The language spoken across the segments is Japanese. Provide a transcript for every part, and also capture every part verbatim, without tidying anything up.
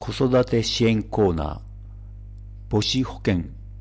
子育て支援コーナー、母子保険。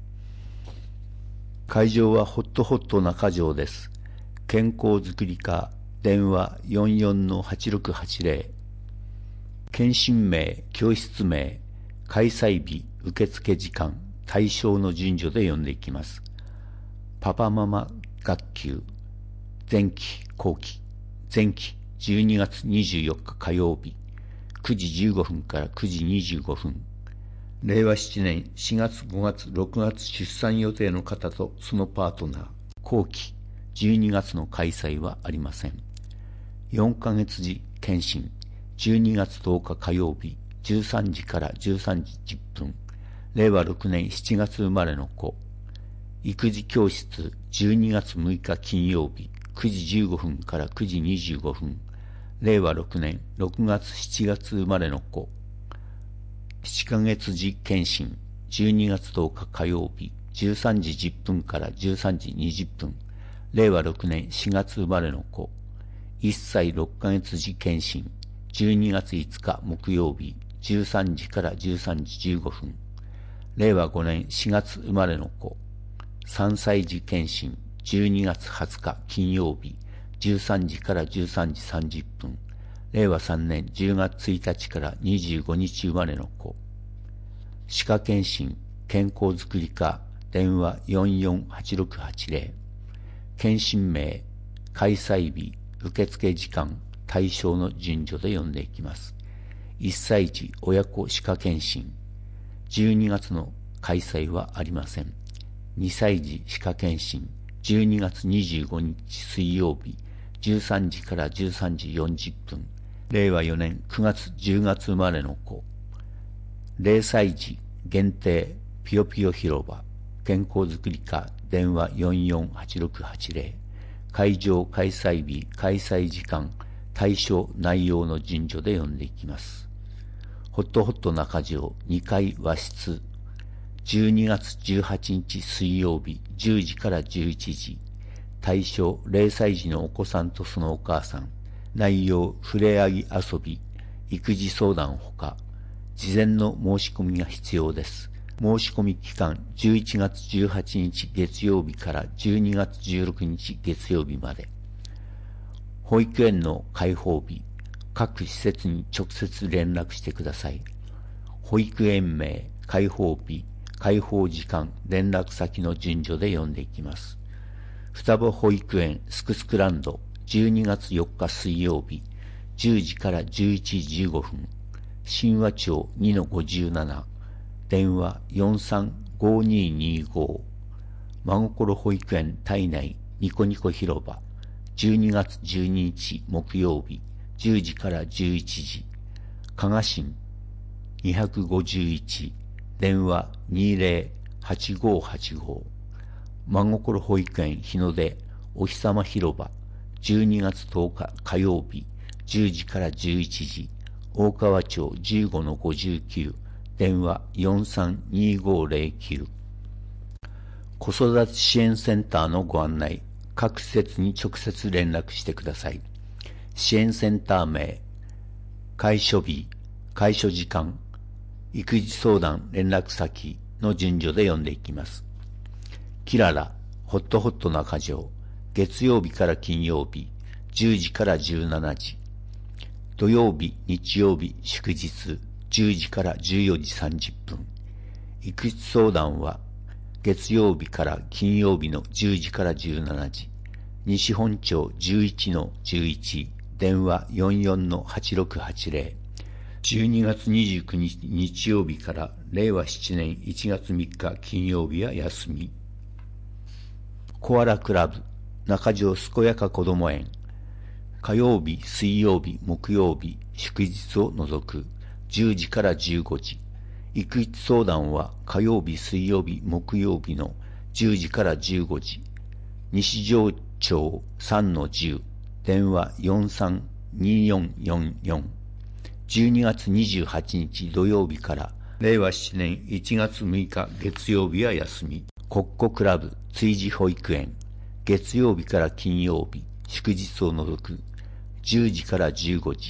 会場はホットホット中条です。健康づくり課、電話 よんよんのはちろくはちぜろ。検診名、教室名、開催日、受付時間、対象の順序で呼んでいきます。パパママ学級、前期後期、前期じゅうにがつにじゅうよっか火曜日、くじじゅうごふんからくじにじゅうごふん。れいわしちねんしがつごがつろくがつ出産予定の方とそのパートナー。後期じゅうにがつの開催はありません。よんかげつ時検診、じゅうにがつとおか火曜日じゅうさんじからじゅうさんじじゅっぷん。れいわろくねんしちがつ生まれの子。育児教室じゅうにがつむいか金曜日くじじゅうごふんからくじにじゅうごふん。れいわろくねんろくがつしちがつ生まれの子。しちかげつ時検診じゅうにがつとおか火曜日じゅうさんじじゅっぷんからじゅうさんじにじゅっぷん。れいわろくねんしがつ生まれの子。いっさいろっかげつ時検診じゅうにがついつか木曜日じゅうさんじからじゅうさんじじゅうごふん。れいわごねんしがつ生まれの子。さんさい時検診じゅうにがつはつか金曜日じゅうさんじからじゅうさんじさんじゅっぷん。れいわさんねんじゅうがつついたちからにじゅうごにち生まれの子。歯科検診健康づくり課、電話 よんよんはちろくはちぜろ。検診名、開催日、受付時間、対象の順序で読んでいきます。いっさい児親子歯科検診じゅうにがつの開催はありません。にさい児歯科検診じゅうにがつにじゅうごにち水曜日じゅうさんじからじゅうさんじよんじゅっぷん。れいわよねんくがつじゅうがつ生まれの子。れいさい児限定ぴよぴよ広場健康づくり課、電話 よんよんはちろくはちぜろ。会場開催日開催時間対象内容の順序で読んでいきます。ホットホット中条にかい和室じゅうにがつじゅうはちにち水曜日じゅうじからじゅういちじ。対象れいさい児のお子さんとそのお母さん。内容ふれあい遊び育児相談ほか。事前の申し込みが必要です。申し込み期間じゅういちがつじゅうはちにち月曜日からじゅうにがつじゅうろくにち月曜日まで。保育園の開放日、各施設に直接連絡してください。保育園名、開放日、開放時間、連絡先の順序で読んでいきます。双葉保育園すくすくランドじゅうにがつよっか水曜日じゅうじからじゅういちじじゅうごふん。神話町 にのごじゅうなな。電話 よんさんごににご。真心保育園体内ニコニコ広場じゅうにがつじゅうににち木曜日じゅうじからじゅういちじ。加賀新にひゃくごじゅういち。電話 にぜろはちごはちご。真心保育園日の出お日様広場じゅうにがつとおか火曜日じゅうじからじゅういちじ。大川町 じゅうごのごじゅうきゅう。電話 よんさんにごぜろきゅう。子育て支援センターのご案内、各施設に直接連絡してください。支援センター名、開所日、開所時間、育児相談連絡先の順序で読んでいきます。キララ、ホットホット中条、月曜日から金曜日、じゅうじからじゅうしちじ。土曜日、日曜日、祝日、じゅうじからじゅうよじさんじゅっぷん。育児相談は、月曜日から金曜日のじゅうじからじゅうしちじ。西本町じゅういちのじゅういち。電話 よんよんのはちろくはちぜろ。じゅうにがつにじゅうくにち日曜日かられいわななねんいちがつみっか金曜日は休み。コアラクラブ、中条健やかこども園。火曜日、水曜日、木曜日、祝日を除くじゅうじからじゅうごじ。育児相談は火曜日、水曜日、木曜日のじゅうじからじゅうごじ。西条町さんのじゅう。電話 よんさんによんよんよん。じゅうにがつにじゅうはちにち土曜日かられいわななねんいちがつむいか月曜日は休み。コッコクラブ追児保育園。月曜日から金曜日、祝日を除くじゅうじからじゅうごじ。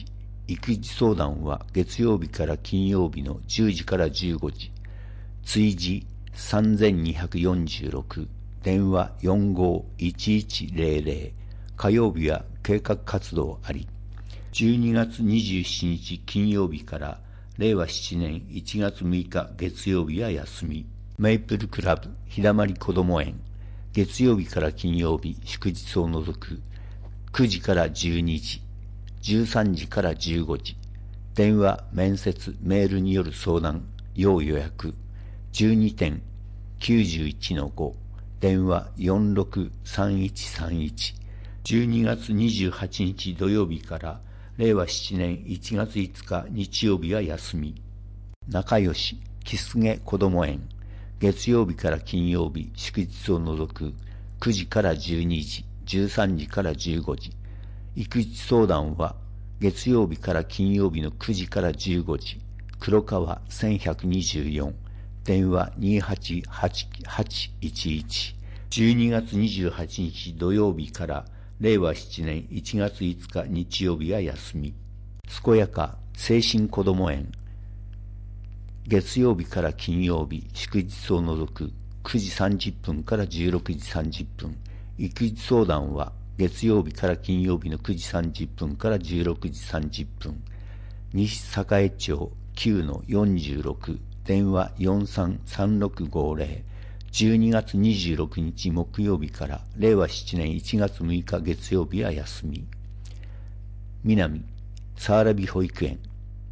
育児相談は月曜日から金曜日のじゅうじからじゅうごじ。追事さんぜんにひゃくよんじゅうろく、電話 よんごーいちいちゼロゼロ。火曜日は計画活動あり。じゅうにがつにじゅうしちにち金曜日かられいわななねんいちがつむいか月曜日は休み。メイプルクラブひだまりこども園、月曜日から金曜日祝日を除くくじからじゅうにじ、じゅうさんじからじゅうごじ。電話、面接、メールによる相談、要予約。じゅうにてんきゅういちのご、電話 よんろくさんいちさんいち。じゅうにがつにじゅうはちにち土曜日かられいわななねんいちがついつか日曜日は休み。仲良しきすげこども園、月曜日から金曜日祝日を除くくじからじゅうにじ、じゅうさんじからじゅうごじ。育児相談は月曜日から金曜日のくじからじゅうごじ。黒川せんひゃくにじゅうよん、電話 にはちはちはちいちいち。じゅうにがつにじゅうはちにち土曜日かられいわななねんいちがついつか日曜日は休み。健やか精神こども園、月曜日から金曜日祝日を除くくじさんじゅっぷんからじゅうろくじさんじゅっぷん。育児相談は月曜日から金曜日のくじさんじゅっぷんからじゅうろくじさんじゅっぷん。西栄町 きゅうのよんじゅうろく、電話 よんさんさんろくごゼロ。じゅうにがつにじゅうろくにち木曜日かられいわななねんいちがつむいか月曜日は休み。南早良保育園、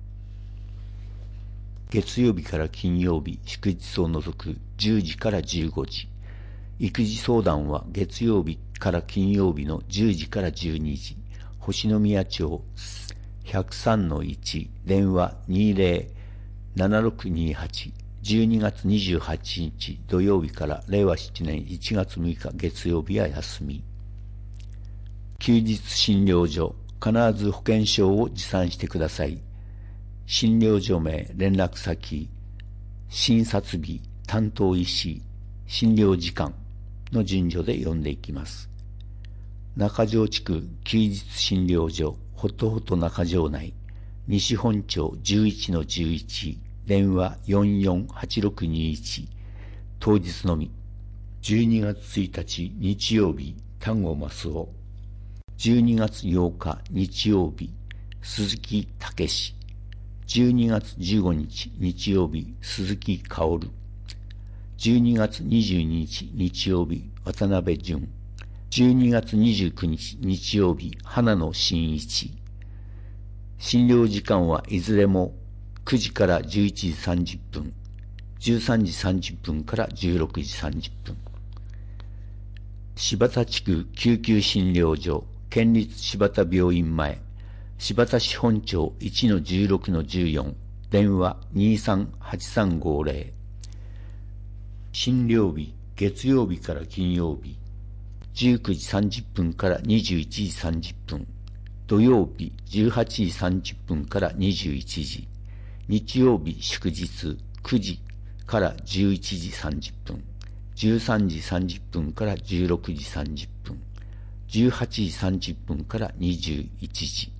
月曜日から金曜日祝日を除くじゅうじからじゅうごじ。育児相談は月曜日から金曜日のじゅうじからじゅうにじ。星宮町 ひゃくさんのいち、電話 にゼロななろくにはち。じゅうにがつにじゅうはちにち土曜日かられいわななねんいちがつむいか月曜日は休み。休日診療所、必ず保険証を持参してください。診療所名、連絡先、診察日、担当医師、診療時間の順序で読んでいきます。中条地区休日診療所、ほとほと中条内、西本町 じゅういちのじゅういち、電話 よんよんはちろくにいち。当日のみ。じゅうにがつついたち日曜日、丹後益夫。じゅうにがつようか日曜日、鈴木武史。じゅうにがつじゅうごにち日曜日、鈴木薫。じゅうにがつにじゅうににち日曜日、渡辺淳。じゅうにがつにじゅうくにち日曜日、花野真一。診療時間はいずれもくじからじゅういちじさんじゅっぷん、じゅうさんじさんじゅっぷんからじゅうろくじさんじゅっぷん。柴田地区救急診療所、県立柴田病院前、柴田市本町 いちのじゅうろくのじゅうよん、電話 にさんはちさんごゼロ。診療日、月曜日から金曜日、じゅうくじさんじゅっぷんからにじゅういちじさんじゅっぷん、土曜日じゅうはちじさんじゅっぷんからにじゅういちじ、日曜日祝日くじからじゅういちじさんじゅっぷん、じゅうさんじさんじゅっぷんからじゅうろくじさんじゅっぷん、じゅうはちじさんじゅっぷんからにじゅういちじ。